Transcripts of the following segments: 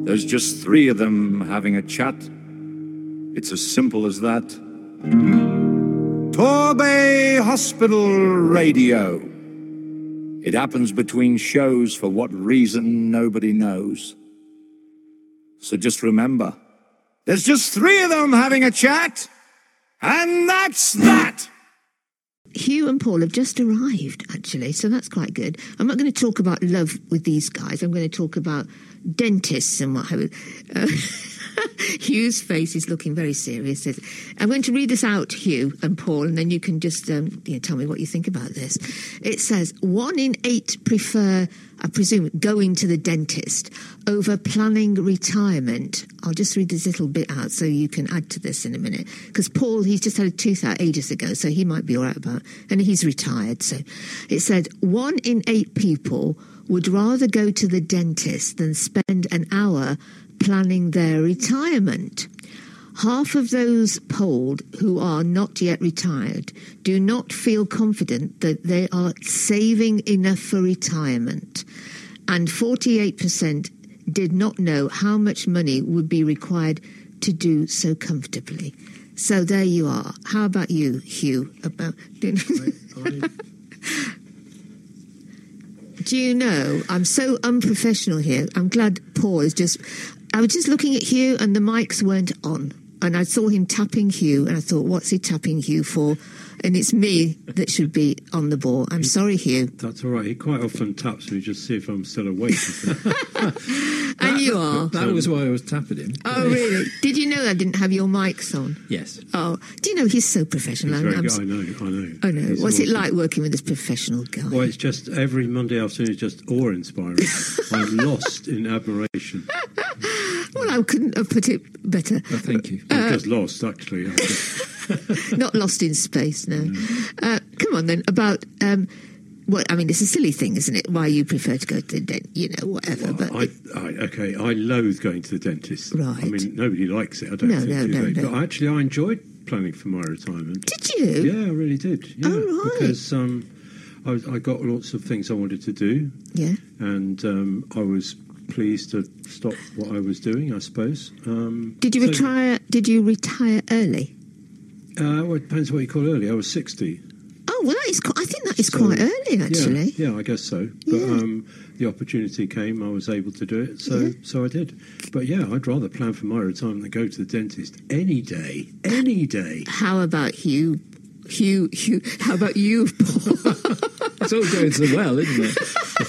There's just three of them having a chat. It's as simple as that. Torbay Hospital Radio. It happens between shows for what reason nobody knows. So just remember, there's just three of them having a chat, and that's that! Hugh and Paul have just arrived, actually, so that's quite good. I'm not going to talk about love with these guys. I'm going to talk about dentists and what have you. Hugh's face is looking very serious. I'm going to read this out, Hugh and Paul, and then you can just tell me what you think about this. It says, 1 in 8 prefer, I presume, going to the dentist over planning retirement. I'll just read this little bit out so you can add to this in a minute. Because Paul, he's just had a tooth out ages ago, so he might be all right about it. And he's retired. So it said, 1 in 8 people would rather go to the dentist than spend an hour planning their retirement. Half of those polled who are not yet retired do not feel confident that they are saving enough for retirement. And 48% did not know how much money would be required to do so comfortably. So there you are. How about you, Hugh? Do you know, I'm so unprofessional here. I'm glad Paul is just... I was just looking at Hugh and the mics weren't on. And I saw him tapping Hugh and I thought, what's he tapping Hugh for? And it's me that should be on the ball. I'm sorry, Hugh. That's all right. He quite often taps me just to see if I'm still awake. And you are. That was why I was tapping him. Oh, really? Did you know I didn't have your mics on? Yes. Oh, do you know he's so professional? He's very good. I know. Oh, no. What's it like working with this professional guy? Well, it's just every Monday afternoon is just awe-inspiring. I'm lost in admiration. Well, I couldn't have put it better. Oh, thank you. I'm just lost, actually. Not lost in space, no. Come on, then, about... well, I mean, it's a silly thing, isn't it? Why you prefer to go to the dentist, whatever. Well, but I loathe going to the dentist. Right. I mean, nobody likes it, I don't think. No. But actually, I enjoyed planning for my retirement. Did you? Yeah, I really did. Yeah, oh, right. Because I got lots of things I wanted to do. Yeah. And I was pleased to stop what I was doing, I suppose. Did you retire? Did you retire early? Well, it depends what you call early. I was 60. Oh, well, I think that is quite early, actually. Yeah, I guess so. But the opportunity came, I was able to do it, so I did. But yeah, I'd rather plan for my retirement than go to the dentist any day. How about Hugh? Hugh, how about you, Paul? It's all going so well, isn't it?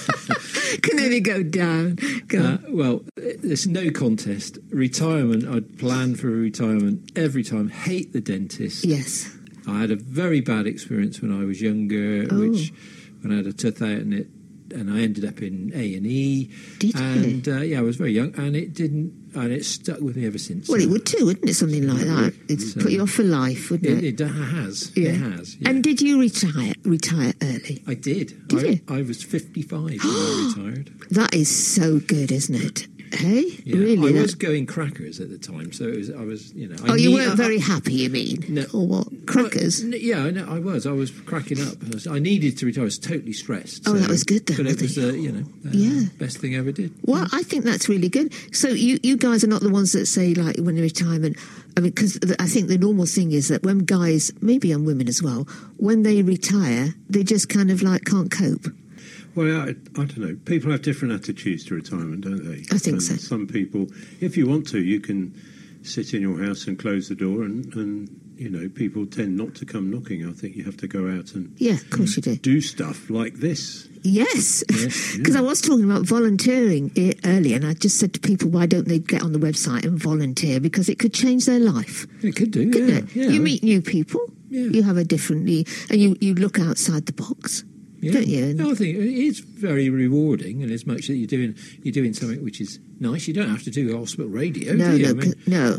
Can only go down. Well, there's no contest. Retirement, I'd plan for a retirement every time. Hate the dentist. Yes. I had a very bad experience when I was younger, when I had a tooth out and I ended up in A&E. Did you? And I was very young, and it stuck with me ever since. Well, it would too, wouldn't it? Something like that. It'd put you off for life, wouldn't it? It has. Yeah. It has. Yeah. And did you retire early? I did. Did you? I was 55 when I retired. That is so good, isn't it? Hey, yeah, really? I was going crackers at the time, so I was. you weren't very happy, you mean? No, or what? Crackers? Yeah, no, I was cracking up. I needed to retire. I was totally stressed. Oh, that was good, though. But it was, best thing I ever did. Well, I think that's really good. So you guys are not the ones that say, like, when in retirement. I mean, because I think the normal thing is that when guys, maybe and women as well, when they retire, they just kind of like can't cope. Well, I don't know. People have different attitudes to retirement, don't they? I think so. Some people, if you want to, you can sit in your house and close the door and people tend not to come knocking. I think you have to go out and of course you do stuff like this. Yes, because I was talking about volunteering earlier, and I just said to people, why don't they get on the website and volunteer? Because it could change their life. It could do, couldn't it? Yeah. You meet new people, you have a and you look outside the box. Yeah. Don't you? No, I think it's very rewarding, and as much that you're doing something which is nice. You don't have to do hospital radio, do you? No.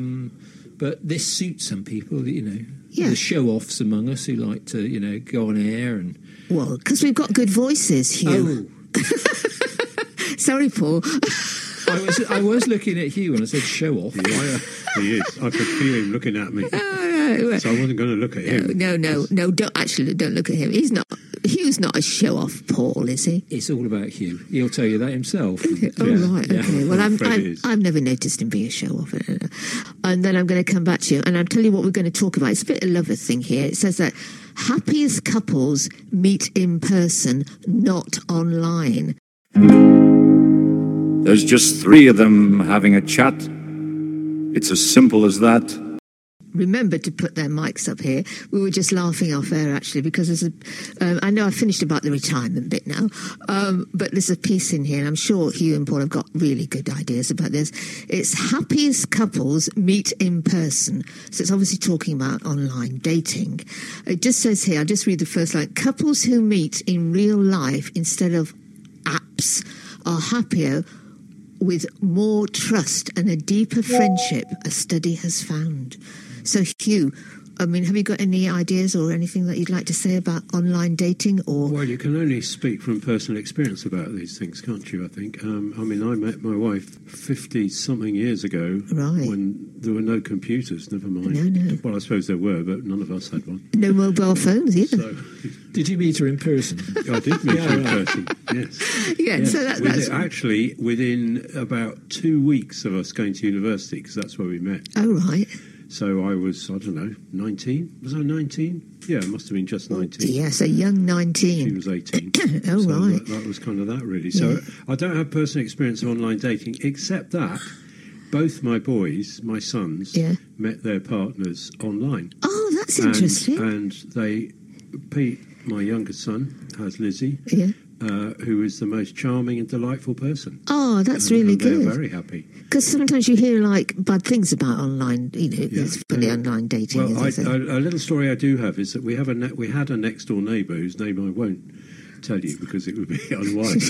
But this suits some people, Yeah. The show-offs among us who like to, go on air and. Well, because we've got good voices, Hugh. Oh. Sorry, Paul. I was looking at Hugh when I said show off. He is. I could feel him looking at me. So I wasn't going to look at him. No, don't look at him. He's not. Hugh's not a show-off, Paul, is he? It's all about Hugh. He'll tell you that himself. Oh, right, okay. Well, Fred I've never noticed him be a show-off. And then I'm going to come back to you, and I'll tell you what we're going to talk about. It's a bit of a lover thing here. It says that happiest couples meet in person, not online. There's just 3 of them having a chat. It's as simple as that. Remember to put their mics up here. We were just laughing off air, actually, because there's I know I finished about the retirement bit now, but there's a piece in here, and I'm sure Hugh and Paul have got really good ideas about this. It's happiest couples meet in person. So it's obviously talking about online dating. It just says here, I'll just read the first line. Couples who meet in real life instead of apps are happier with more trust and a deeper friendship, a study has found. So, Hugh, I mean, have you got any ideas or anything that you'd like to say about online dating? Or Well, you can only speak from personal experience about these things, can't you, I think? I mean, I met my wife 50-something years ago Right. when there were no computers, never mind. No. Well, I suppose there were, but none of us had one. no mobile phones either? So Did you meet her in person? I did meet her in person, yes. Yeah, Yes. so that's... Actually, within about 2 weeks of us going to university, because that's where we met. Oh, right. So I was, I don't know, 19? Was I 19? Yeah, I must have been just 19. Yes, a young She 19. was 18. Oh, So right. that was kind of that, really. So Yeah. I don't have personal experience of online dating, except that both my boys, my sons, Yeah. met their partners online. Oh, that's interesting. And Pete, my youngest son, has Lizzie, Yeah. who is the most charming and delightful person. Oh, that's And- really and they're good. very happy. Because sometimes you hear, like, bad things about online, Yeah. it's funny online dating. Well, as I say. a little story I do have is that we had a next door neighbour whose name I won't tell you because it would be unwise.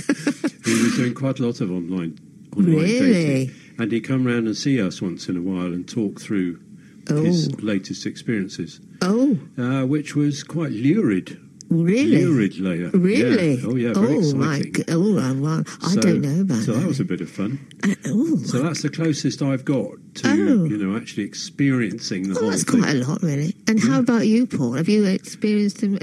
He was doing quite a lot of online Really? dating, and he'd come round and see us once in a while and talk through his latest experiences, Oh, which was quite lurid. really? Lurid, Leila. Really? Yeah. Oh, yeah, very exciting. Well, I don't know about So that. that was a bit of fun. Oh, So that's the closest I've got to, Oh. actually experiencing the well, whole that's thing. quite a lot, really. And how about you, Paul? Have you experienced them?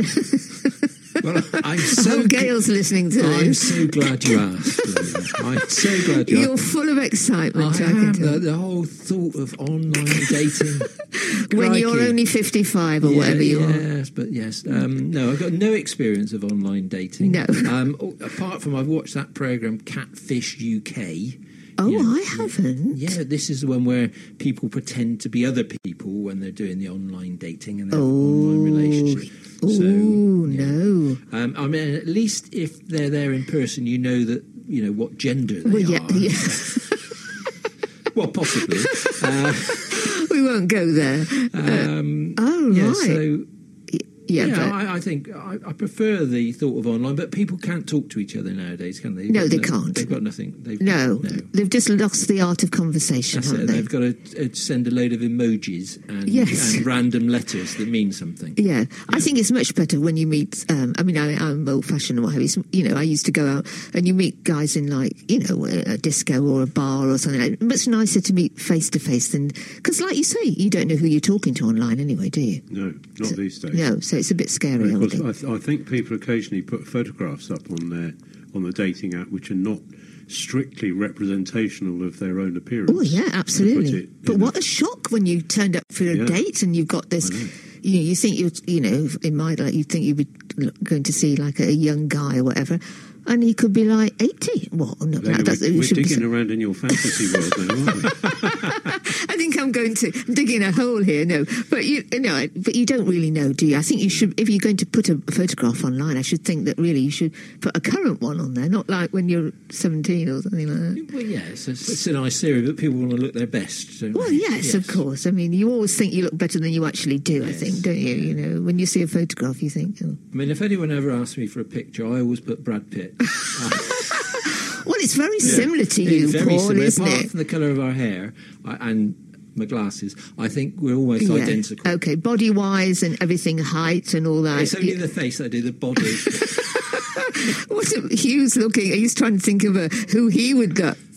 Well, I'm so Oh, Gail's listening to I'm this. so glad you asked. Leila. I'm so glad you You're asked. full of excitement, I I can am. tell. The whole thought of online dating. When you're Crikey. only 55 or whatever you are. Yes, but yes. No, I've got no experience of online dating. No. Apart from I've watched that programme Catfish UK. Oh, Yeah. I haven't. Yeah, this is the one where people pretend to be other people when they're doing the online dating and their online relationship. Oh, yeah. no. I mean, at least if they're there in person, you know what gender they Well, are. yeah. Well, possibly. We won't go there. Oh, Yeah, right. so yeah, yeah, but I think I prefer the thought of online, but people can't talk to each other nowadays, can they? No, they can't. They've got nothing. no, they've just lost the art of conversation, That's haven't it. they? They've got to send a load of emojis Yes. and random letters that mean something. Yeah, I think it's much better when you meet. I mean, I'm old-fashioned and what have you. I used to go out and you meet guys in a disco or a bar or something. Like, much nicer to meet face to face than because, like you say, you don't know who you're talking to online anyway, do you? No, not these days. No, so it's a bit scary. I would think. Because I think people occasionally put photographs up on the dating app which are not strictly representational of their own appearance. Oh yeah, absolutely. it But in what a shock when you turned up for a Yeah. date and you've got this. I know. You think in my life you think you were going to see like a young guy or whatever, and he could be like 80. Well, no, Leila, that's, we're should be digging around in your fantasy world now, aren't we? I think I'm digging a hole here. No, but you don't really know, do you? I think you should, if you're going to put a photograph online, I should think that really you should put a current one on there, not like when you're 17 or something like that. Well, yeah, it's a nice theory, but people want to look their best. Don't Well, they? yes, of course. I mean, you always think you look better than you actually do. I think, don't you? You know, when you see a photograph, you think, oh. I mean, if anyone ever asks me for a picture, I always put Brad Pitt. Well, it's very similar to you, It's very Paul, similar. isn't Apart it? from the colour of our hair and my glasses, I think we're almost identical. Okay, body-wise and everything, height and all that. It's only the face I do, the body. What's Hugh's looking? He's trying to think of who he would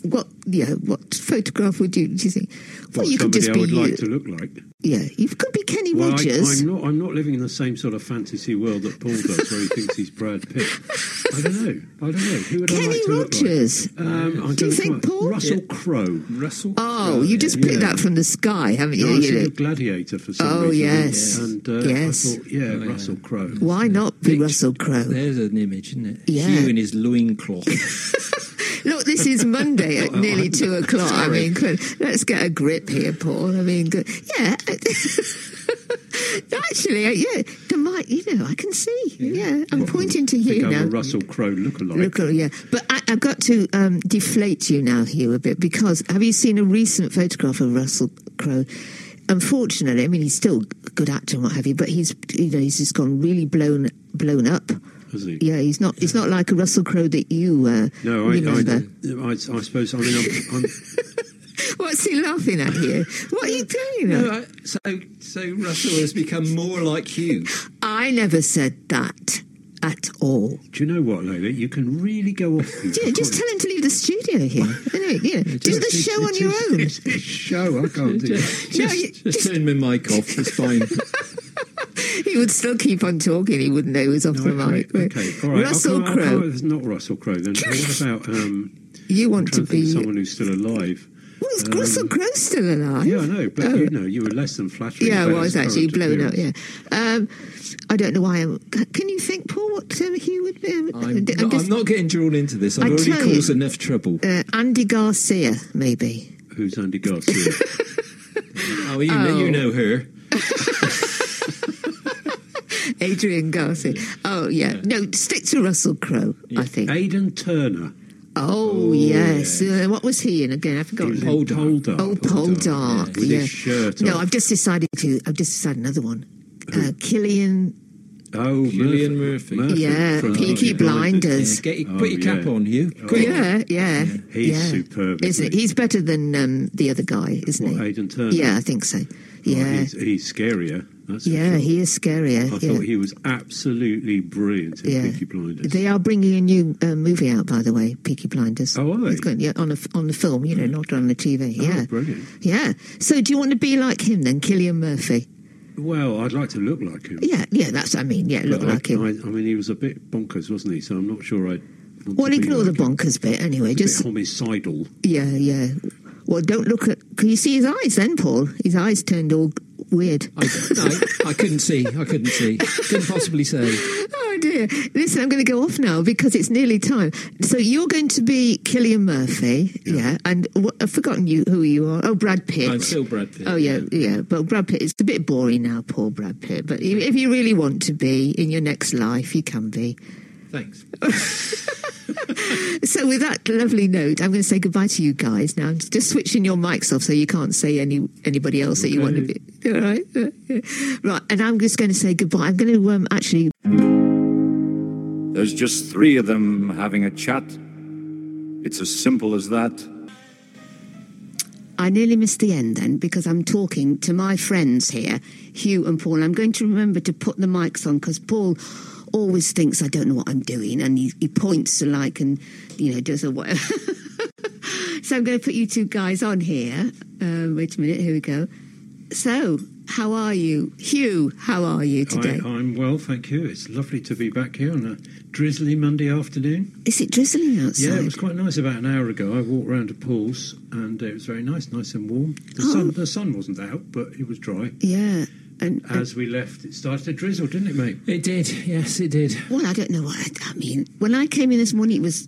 what photograph do you think? Well, you could somebody just I be would you. like to look like. Yeah, you could be Kenny Well, Rogers. I'm not living in the same sort of fantasy world that Paul does, where he thinks he's Brad Pitt. I don't know. Who would I Kenny like to Rogers. look like? I'm Do you gonna think, come up- Paul? Russell Crowe. Russell. Oh, you just picked that from the sky, haven't you? No, I You seen know? The Gladiator for some Oh, reason. yes. And Yes. I thought, Russell Crowe. Why not be Picture- Russell Crowe? There's an image, isn't it? Yeah. Hugh in his loincloth. Look, this is Monday at nearly 2 o'clock. I mean, let's get a grip here, Paul. I mean, good. Yeah. Actually, I can see. Yeah, I'm pointing to I think you I'm now. a Russell Crowe lookalike. Look, yeah, but I've got to deflate you now, Hugh, a bit, because have you seen a recent photograph of Russell Crowe? Unfortunately, I mean, he's still a good actor and what have you, but he's just gone really blown up. Has he? Yeah, he's not like a Russell Crowe that you No, remember. I suppose. I mean, I'm What's he laughing at here? What are you doing? No, so Russell has become more like Hugh. I never said that at all. do you know what, Lola? You can really go off. Just tell him to leave the studio here. Do the show on your own. It's his show. I can't do it. Just turn my mic off. It's fine. He would still keep on talking. He wouldn't know he was off the mic. Okay, all right. Russell I'll come Crowe. up with- not Russell Crowe. Then what about? You want to trying to think of be. someone who's still alive. Well, is Russell Crowe still alive? Yeah, I know, but you were less than flattering. Yeah, I about was his actually current blown up. appearance. Yeah. I don't know why. Can you think, Paul, what Hugh would be? I'm not getting drawn into this. I've I already tell you- caused enough trouble. Andy Garcia, maybe. Who's Andy Garcia? You know her. Adrian Garcia. Oh, yeah. No, stick to Russell Crowe, I think. Aidan Turner. Oh, yes. What was he in again? I forgot. Pole Dark. Oh, Pole Dark. With Yeah. his shirt No, off. I've just decided another one. Cillian. Oh, Cillian Murphy. Yeah, from Peaky Blinders. Put your cap on, Hugh. Quick. Yeah. He's superb, Isn't isn't he? he? He's better than the other guy, isn't What, he? Aidan Turner? Yeah, I think so. Yeah. He's scarier. That's for Yeah, sure. he is scarier. I thought he was absolutely brilliant in Peaky Blinders. They are bringing a new movie out, by the way, Peaky Blinders. Oh, are they? It's going, on the film, not on the TV. Oh, Yeah, brilliant. Yeah. So, do you want to be like him then, Cillian Murphy? Well, I'd like to look like him. Yeah. That's. I mean, look But like him. I mean, he was a bit bonkers, wasn't he? So I'm not sure I'd want Well, to be ignore like the him. bonkers bit anyway. A Just bit homicidal. yeah. Well, don't look at. Can you see his eyes then, Paul? His eyes turned all weird. I couldn't see. Couldn't possibly say. Oh dear! Listen, I'm going to go off now because it's nearly time. So you're going to be Cillian Murphy, yeah? And I've forgotten who you are. Oh, Brad Pitt. I'm still Brad Pitt. Oh yeah. But Brad Pitt, it's a bit boring now, poor Brad Pitt. But if you really want to be in your next life, you can be. Thanks. So with that lovely note, I'm going to say goodbye to you guys now. I'm just switching your mics off so you can't say anybody else that you want to be. All right? Right, and I'm just going to say goodbye. I'm going to actually... There's just 3 of them having a chat. It's as simple as that. I nearly missed the end then because I'm talking to my friends here, Hugh and Paul. I'm going to remember to put the mics on because Paul always thinks I don't know what I'm doing and he points to and does a whatever. So I'm going to put you two guys on here. Wait a minute, here we go. So, how are you? Hugh, how are you today? I'm well, thank you. It's lovely to be back here on a drizzly Monday afternoon. Is it drizzling outside? Yeah, it was quite nice about an hour ago. I walked round to Paul's and it was very nice and warm. The sun wasn't out, but it was dry. Yeah. And As we left, it started to drizzle, didn't it, mate? It did. Yes, it did. well, I don't know what I mean. When I came in this morning, it was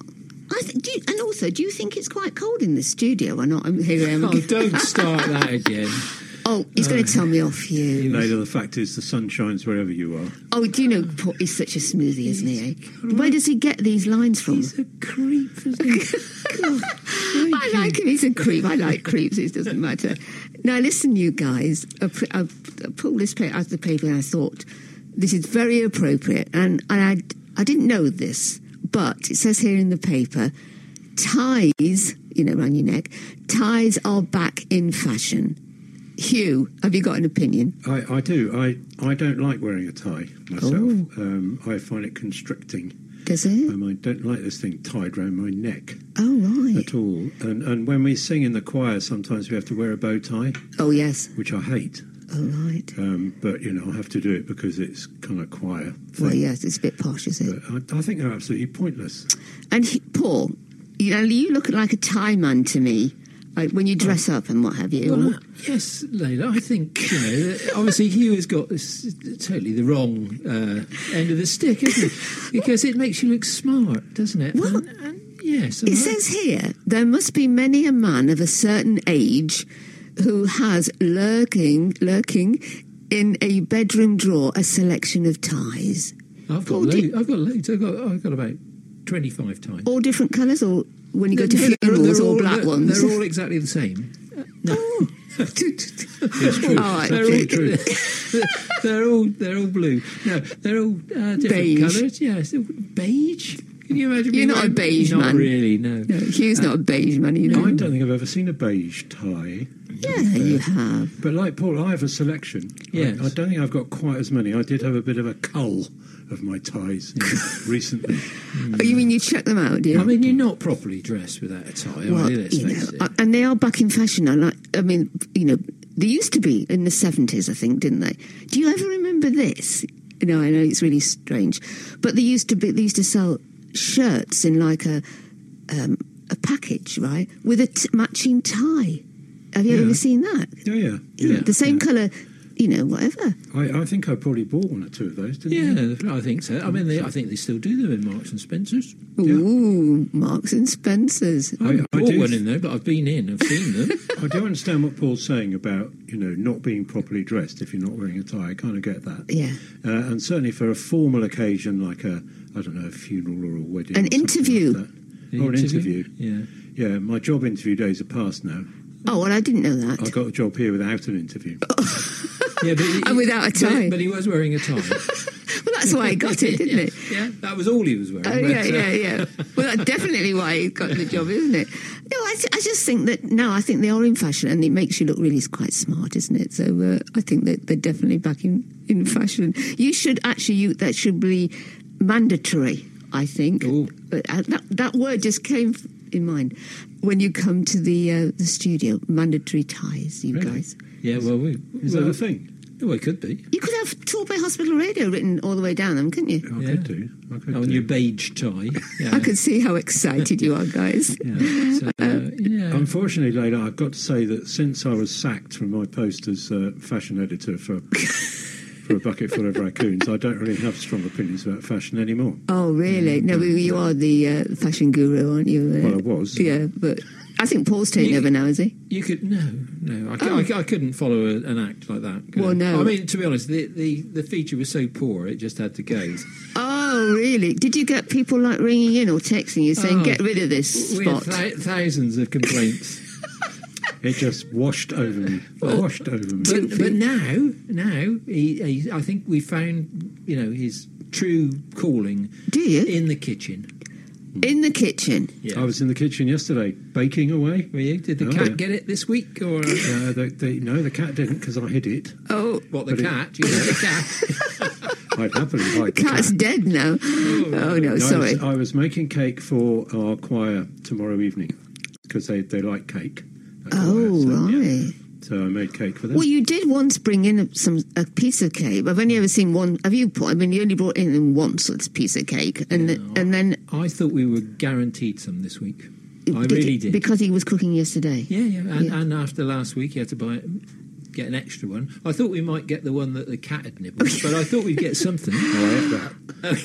do you think it's quite cold in the studio or not? Here I am. Oh, don't start that again. Oh, he's going to tell me off, Hugh. Later, the fact is the sun shines wherever you are. Oh, do you know Paul, he's such a smoothie, isn't he? Where does he get these lines from? He's a creep, isn't he? I like him. He's a creep. I like creeps. It doesn't matter. Now, listen, you guys. I pulled this out of the paper and I thought, this is very appropriate. And I didn't know this, but it says here in the paper, ties, around your neck, ties are back in fashion. Hugh, have you got an opinion? I do. I don't like wearing a tie myself. Oh. I find it constricting. Does it? I don't like this thing tied around my neck. Oh, right. at all. And when we sing in the choir, sometimes we have to wear a bow tie, Oh, yes. which I hate. Oh, right. But, I have to do it because it's kind of choir thing. Well, yes, it's a bit posh, is it? But I think they're absolutely pointless. And Paul, you look like a tie man to me, like when you dress up and what have you. Well, yes, Leila, I think, obviously Hugh has got this totally the wrong end of the stick, isn't it? Because it makes you look smart, doesn't it? Well, And yes. it says here, there must be many a man of a certain age who has lurking in a bedroom drawer a selection of ties. I've got loads. I've got about 25 ties. All different colours, or when you go to funerals, all black ones? They're all exactly the same. No. It's true. All right. They're all blue. No, they're all different Beige. colours. Yes, beige. Can you imagine? You're not a beige not man. Not really. No. No, Hugh's not a beige man, I don't think I've ever seen a beige tie. Yeah, you have. But like Paul, I have a selection. Yes. I don't think I've got quite as many. I did have a bit of a cull of my ties recently. Oh, you mean you check them out, do you? I mean, you're not properly dressed without a tie, Well, are you? Let's face it. and they are back in fashion. They used to be in the 70s, I think, didn't they? Do you ever remember this? I know it's really strange, but they used to sell shirts in like a package, right, with a matching tie. Have you ever seen that? Yeah. The same colour, whatever. I think I probably bought one or two of those, didn't I? Yeah, I think so. I mean, I think they still do them in Marks and Spencer's. Ooh, Marks and Spencer's. I haven't bought do- one in there, but I've been in. I've seen them. I do understand what Paul's saying about, not being properly dressed if you're not wearing a tie. I kind of get that. Yeah. And certainly for a formal occasion like a funeral or a wedding. An or something interview. Like that. An interview. Yeah. Yeah, my job interview days are past now. Oh, well, I didn't know that. I got a job here without an interview. Yeah, but And without a tie. But he was wearing a tie. Well, that's why he got it, didn't it? Yeah, that was all he was wearing. Oh, yeah. Well, that's definitely why he got the job, isn't it? No, I just think that now I think they are in fashion, and it makes you look really quite smart, isn't it? So I think that they're definitely back in fashion. You should actually, that should be mandatory, I think. Ooh. But that word just came in mind when you come to the studio. Mandatory ties, you Really? guys. Yeah, well, Is that a thing? well, it could be. You could have Torbay Hospital Radio written all the way down them, couldn't you? I Yeah. could do. On your beige tie. Yeah. I could see how excited you are, guys. Yeah. So, yeah. Unfortunately, Leila, I've got to say that since I was sacked from my post as fashion editor for a bucket full of raccoons, I don't really have strong opinions about fashion anymore. Oh, really? No, but you are the fashion guru, aren't you? Well, I was. Yeah, but I think Paul's taking over now, is he? You could no. I couldn't follow an act like that. could Well, I? no. I mean, to be honest, the feature was so poor it just had to go. Oh, really? Did you get people like ringing in or texting you saying, Oh, "Get rid of this We had spot"? thousands of complaints. It just washed over me. Washed over me. but now he I think we found his true calling Do you? in the kitchen. In the kitchen. Yeah. I was in the kitchen yesterday, baking away. Were you? Did the Oh, cat yeah. get it this week or? No, the cat didn't because I hid it. Oh, What, the But it- cat? You know, the cat. I'd happily hide the cat's cat. dead now. Oh, no, No, sorry. I was making cake for our choir tomorrow evening because they like cake. at choir, Oh, so, yeah. right. So I made cake for them. Well, you did once bring in a piece of cake. I've only ever seen one. Have you? I mean, you only brought in once this piece of cake, and then I thought we were guaranteed some this week. I did really it- did. because he was cooking yesterday. Yeah. Yeah. And after last week, he had to get an extra one. I thought we might get the one that the cat had nibbled, but I thought we'd get something. Oh, I had that.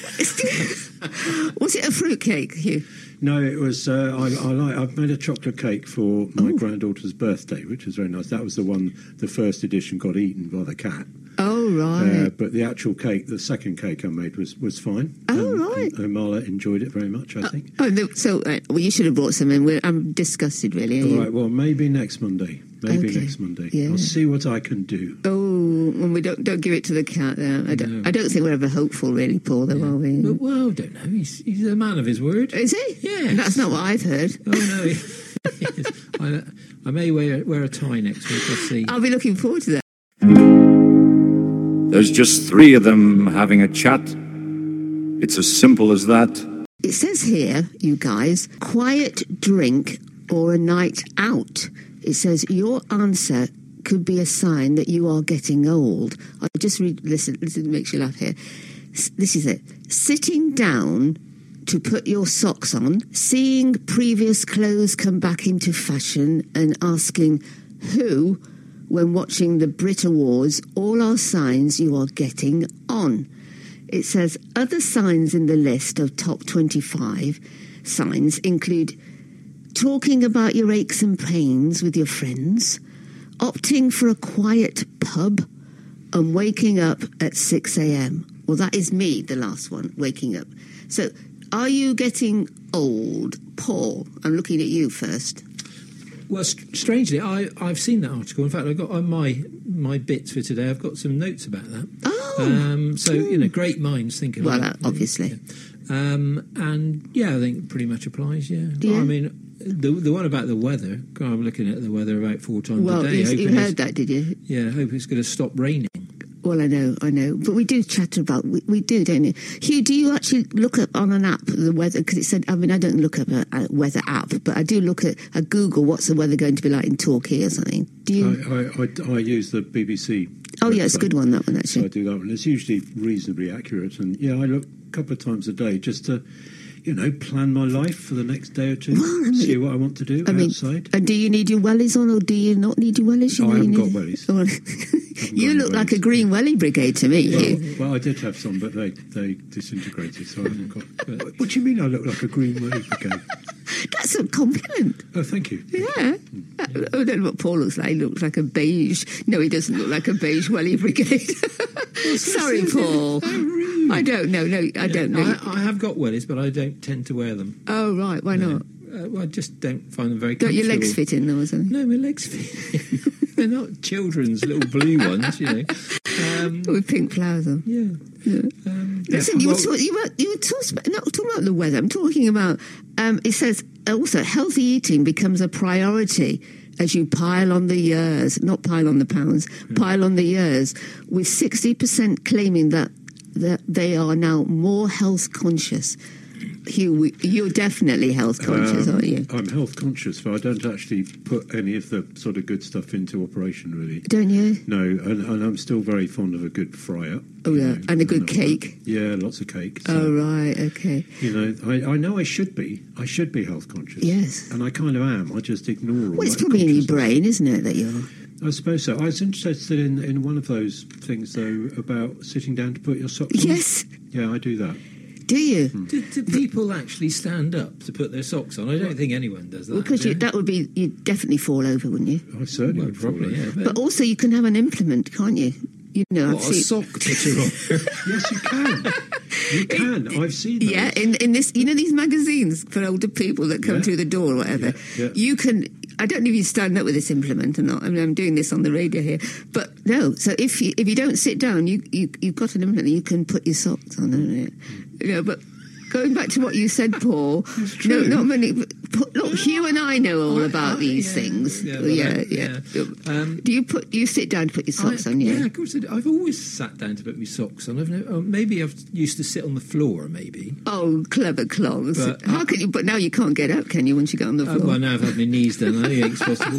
Was it a fruit cake, Hugh? No, it was. I've made a chocolate cake for my granddaughter's birthday, which was very nice. That was the one. The first edition got eaten by the cat. Oh, right. But the actual cake, the second cake I made, was fine. Oh, right. And Marla enjoyed it very much, I think. Well, you should have brought some in. I'm disgusted, really. All right. Well, maybe next Monday. Maybe Okay. next Monday. Yeah. I'll see what I can do. Oh, and we don't give it to the cat. I don't think we're ever hopeful, really, Paul. Though, are we? But, well, I don't know. He's a man of his word. Is he? Yes. That's not what I've heard. Oh no. I may wear a tie next week. Let's see. I'll be looking forward to that. There's just three of them having a chat. It's as simple as that. It says here, you guys, quiet drink or a night out. It says your answer could be a sign that you are getting old. I'll just read, listen, it makes you laugh here. This is it. Sitting down to put your socks on, seeing previous clothes come back into fashion, and asking who when watching the Brit Awards, all are signs you are getting on. It says other signs in the list of top 25 signs include talking about your aches and pains with your friends, opting for a quiet pub, and waking up at 6 a.m. Well, that is me, the last one, waking up. So, are you getting old, Paul? I'm looking at you first. Well, strangely, I've seen that article. In fact, I've got on my bits for today, I've got some notes about that. Oh! So, great minds think of well, it. Well, obviously. Yeah. And, yeah, I think pretty much applies, yeah. Yeah. I mean, the one about the weather, I'm looking at the weather about 4 times a day. Well, you heard that, did you? Yeah, I hope it's going to stop raining. Well, I know. But we do chat about, we do, don't you? Hugh, do you actually look up on an app the weather? Because it said, I mean, I don't look up a weather app, but I do look at Google, what's the weather going to be like in Torquay or something? Do you? I use the BBC. Oh, yeah, it's a good one, that one, actually. So I do that one. It's usually reasonably accurate. And, yeah, I look a couple of times a day just to, plan my life for the next day or two, see what I want to do outside. And do you need your wellies on, or do you not need your wellies? I haven't got wellies. You look like a Green Welly Brigade to me, Hugh. Well, I did have some, but they disintegrated, so I haven't got... What do you mean I look like a Green Welly Brigade? That's a compliment. Oh, thank you. Yeah. I don't know what Paul looks like. He looks like a beige... No, he doesn't look like a beige Welly Brigade. Sorry, Paul. I don't know. No, I don't know. I have got wellies, but I don't tend to wear them. Oh, right. Why not? I just don't find them very Don't comfortable. your legs fit in them or something? No, my legs fit in. They're not children's little blue ones, With pink flowers on. Yeah. Listen, you were talking about the weather. I'm talking about, it says, also, healthy eating becomes a priority as you pile on the years, not pile on the pounds, pile on the years, with 60% claiming that they are now more health conscious. Hugh, you're definitely health conscious, aren't you? I'm health conscious, but I don't actually put any of the sort of good stuff into operation, really. Don't you? No, and I'm still very fond of a good fry up. Oh, yeah, and a good cake. Yeah, lots of cake. So, oh, right, okay. I know I should be. I should be health conscious. Yes. And I kind of am. I just ignore all Well, it's that probably in your brain, isn't it, that you're... I suppose so. I was interested in one of those things, though, about sitting down to put your socks on. Yes. Yeah, I do that. Do you? Do people actually stand up to put their socks on? I don't think anyone does that. Because that would be, you'd definitely fall over, wouldn't you? I certainly would probably, fall over. yeah. But also you can have an implement, can't you? A sock putter on? Yes, you can. You can. I've seen those. Yeah, in this, these magazines for older people that come through the door or whatever. Yeah. You can. I don't know if you stand up with this implement or not. I mean, I'm doing this on the radio here, but no. So if you don't sit down, you've got an implement. You can put your socks on, haven't you? But going back to what you said, Paul. No, not many. Look, Hugh and I know all about these things. Yeah. Do you sit down to put your socks on? Yeah, of course. I've always sat down to put my socks on. Maybe I've used to sit on the floor. Maybe. Oh, clever clogs! How can you? But now you can't get up, can you? Once you get on the floor. Well, now I've had my knees done. I think it's possible.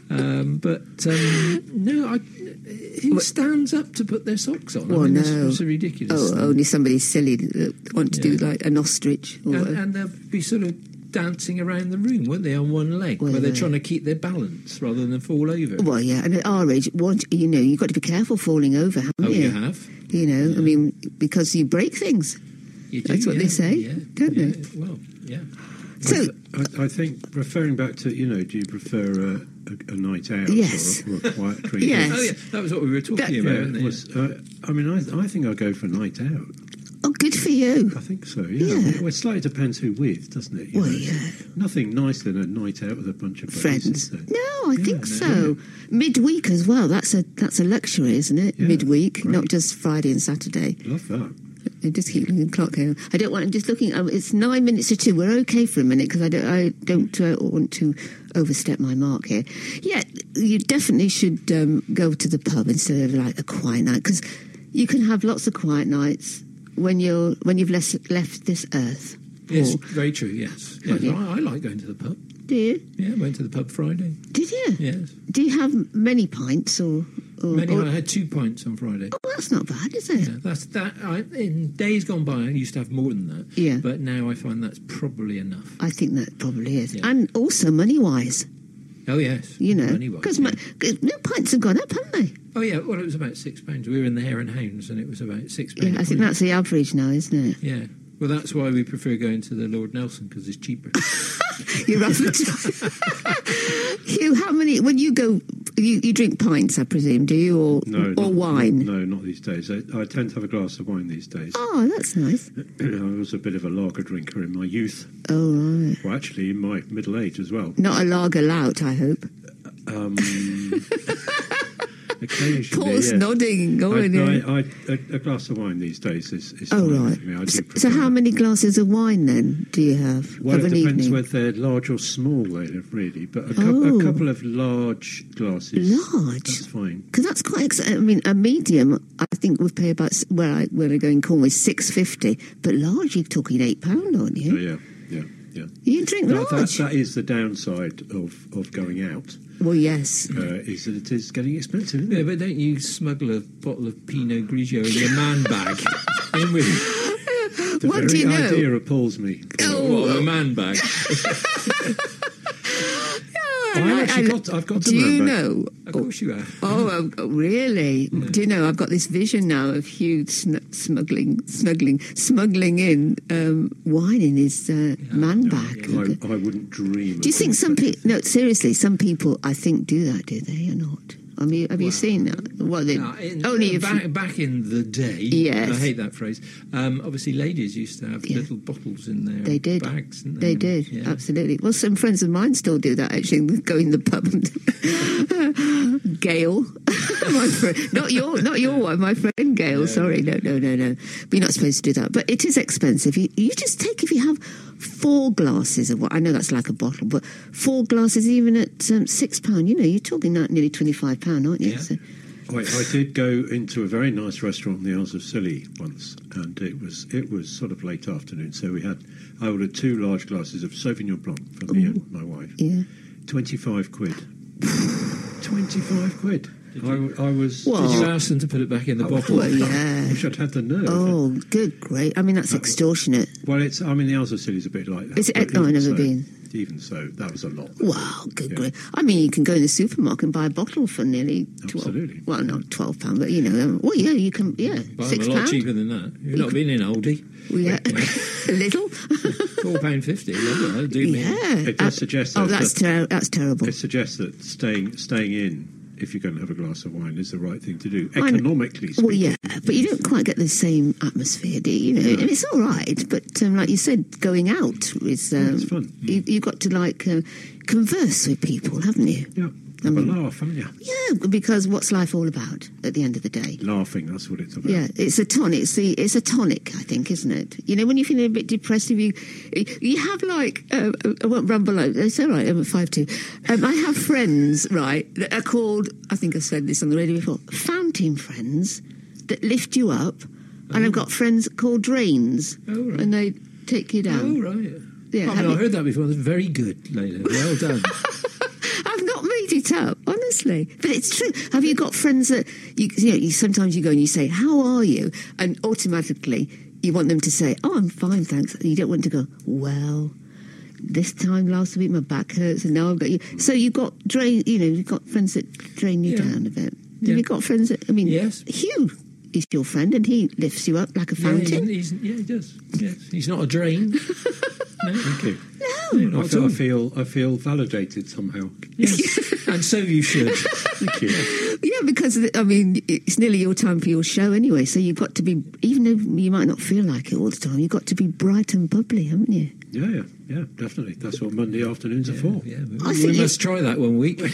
No, who stands up to put their socks on? Well, no. It's ridiculous. Oh, only somebody silly that want to do like an ostrich. And they'll be sort of dancing around the room, won't they, on one leg, where they're trying to keep their balance rather than fall over. Well, yeah, and at our age, you've got to be careful falling over, haven't you? You have. I mean, because you break things. You do, that's what they say, don't they? Well, yeah. So, I think, referring back to, do you prefer a night out or a quiet drink? Yes. Oh, yeah, that was what we were talking about, wasn't it? I think I'll go for a night out. Oh, good for you. I think so, yeah. Well, it slightly depends who with, doesn't it? Yeah. Nothing nicer than a night out with a bunch of friends. No, I think so. Midweek as well. That's a luxury, isn't it? Yeah, midweek, right. Not just Friday and Saturday. Love that. I just keep looking at the clock here. I don't want. I'm just looking. It's 9 minutes to 2. We're okay for a minute because I don't want to overstep my mark here. Yeah, you definitely should go to the pub instead of like a quiet night, because you can have lots of quiet nights when you've left this earth. Yes, very true. Yes, I like going to the pub. do you? Yeah, I went to the pub Friday. Did you? Yes. Do you have many pints or I had 2 pints on Friday. Oh, that's not bad, is it? Yeah, that's that. In days gone by, I used to have more than that. Yeah. But now I find that's probably enough. I think that probably is. Yeah. And also money-wise, Oh, yes. you know. Money-wise, Because yeah. pints have gone up, haven't they? Oh, yeah. Well, it was about £6. We were in the Hare and Hounds, and it was about £6. Yeah, I think that's the average now, isn't it? Yeah. Well, that's why we prefer going to the Lord Nelson, because it's cheaper. You're up Hugh, how many, when you go, you drink pints, I presume, do you, or wine? No, not these days. I tend to have a glass of wine these days. Oh, that's nice. I was a bit of a lager drinker in my youth. Oh, right. Well, actually, in my middle age as well. Not a lager lout, I hope. Occasionally, Paul's yes. nodding. Go on, yeah. A glass of wine these days is Oh, fine right. for me. I do So prefer how that. many glasses of wine, then, do you have Well, of it an depends evening? whether they're large or small, really. But a Oh. couple of large glasses. Large? That's fine. Because that's quite. I mean, a medium, I think would pay about where I go in Cornwall is £6.50, but large, you're talking £8, aren't you? Oh, yeah. You drink large. That is the downside of going out. Well, yes. Is that it is getting expensive, isn't Yeah, it? but don't you smuggle a bottle of Pinot Grigio in your man bag? In with you? The What very do you know? idea appalls me. Oh. What, a man bag? I've got Do a you man bag. know? Of course you have. Oh, really? Do you know? I've got this vision now of Hugh smuggling in wine in his man bag. I wouldn't dream. Do you think some people? No, seriously, some people I think do that. Do they or not? I mean, have you seen that? Well, only if back in the day. Yes. I hate that phrase. Obviously, ladies used to have little bottles in their they did. bags. Didn't They did, Yeah. absolutely. Well, some friends of mine still do that, actually, go in the pub and Gail, my friend, not your one, my friend Gail, Yeah. sorry, no. But you're not supposed to do that. But it is expensive. You just take, if you have 4 glasses of wine, I know that's like a bottle, but 4 glasses even at £6, you're talking that nearly £25, aren't you? Yeah. So, I did go into a very nice restaurant in the Isles of Scilly once, and it was sort of late afternoon. So I ordered 2 large glasses of Sauvignon Blanc for me and my wife. yeah. 25 quid. 25 quid. I was. Well, Did you ask them to put it back in the bottle? Well, yeah. I wish I'd had the nerve. Oh, good, great. I mean, that's extortionate. Well, the Isles of Scilly is a bit like that. Is it? but Oh, I've even never so- been. Even so, that was a lot. Wow, good, Yeah. great. I mean, you can go in the supermarket and buy a bottle for nearly 12. Absolutely. Well, not £12, but well, yeah, you can. Yeah, Buy them a lot £6. cheaper than that. You've not been in Aldi. Well, yeah, a little. £4.50. Lovely. Do me. Yeah. It does suggest Oh, that- that's terrible. It suggests that staying in, if you're going to have a glass of wine, is the right thing to do, I know. economically speaking. Well, yeah, but you don't quite get the same atmosphere, do you? And it's all right, but like you said, going out is it's fun. You've got to converse with people, haven't you? Yeah, have a laugh, haven't you? Yeah, because what's life all about at the end of the day? Laughing, that's what it's about. Yeah, it's a tonic. It's a tonic, I think, isn't it? When you're feeling a bit depressed, if you have I won't ramble out. It's all right. I'm at 5'2". I have friends, right, that are called. I think I've said this on the radio before. Fountain friends that lift you up, and I've got friends called drains, Oh, right. and they take you down. Oh, right. Yeah, I have you- heard that before. That's very good, Layla. Well done. I've not made it up, honestly, but it's true. Have you got friends that you sometimes you go and you say, "How are you?" and automatically you want them to say, "Oh, I'm fine, thanks." You don't want to go, "Well, this time last week my back hurts, and now I've got you." So you've got you've got friends that drain you Yeah. down a bit. Yeah. Have you got friends that? I mean, Yes. Hugh is your friend, and he lifts you up like a fountain. Yeah, he does. Yes. He's not a drain. No. Thank you. No, not at all. I feel validated somehow. Yes. And so you should. Thank you. Yeah, because it's nearly your time for your show anyway. So you've got to be, even though you might not feel like it all the time, you've got to be bright and bubbly, haven't you? Yeah, definitely. That's what Monday afternoons are for. Yeah, I we think must try that one week.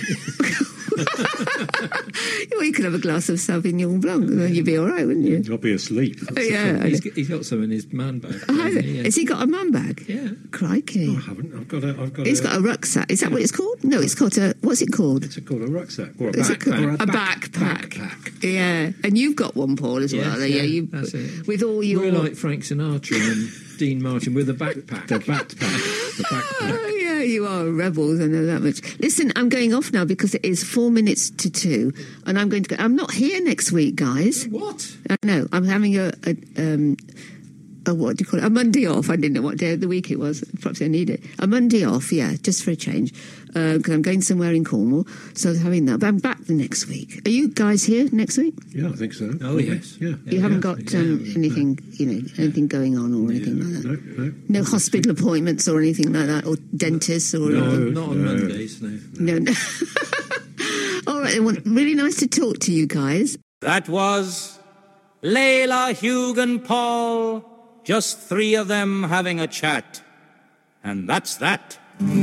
Well, you could have a glass of Sauvignon Blanc, and then you'd be all right, wouldn't you? I'll be asleep. Yeah. He's got some in his man bag. Yeah. Has he got a man bag? Yeah. Crikey. I haven't. I've got. He's got a rucksack. Is that what it's called? No, it's called what's it called? It's called a rucksack or a Is it backpack. called- a backpack. Yeah, and you've got one, Paul, as well. Yes, You that's it. with all your. We're like Frank Sinatra and Dean Martin with a backpack. The backpack. The backpack. Oh, yeah. You are rebels, I know that much. Listen, I'm going off now because it is 4 minutes to 2, and I'm going to go. I'm not here next week, guys. What? No, I'm having a what do you call it? A Monday off. I didn't know what day of the week it was. Perhaps I need it. A Monday off, yeah, just for a change. Because I'm going somewhere in Cornwall, so I'm having that. But I'm back the next week. Are you guys here next week? Yeah, I think so. Oh, yes. Yeah. You haven't got anything, anything going on or anything like that? No hospital appointments or anything like that, or dentists or anything? Not on Mondays, no. No. All right, well, really nice to talk to you guys. That was Layla, Hugh and Paul, just 3 of them having a chat. And that's that.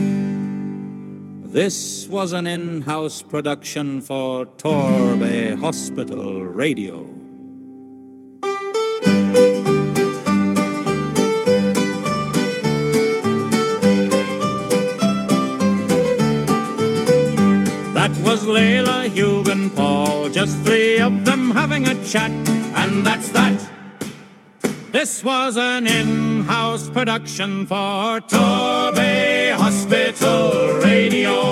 This was an in-house production for Torbay Hospital Radio. That was Layla, Hugh and Paul, just 3 of them having a chat, and that's that. This was an in-house production for Torbay Hospital Radio.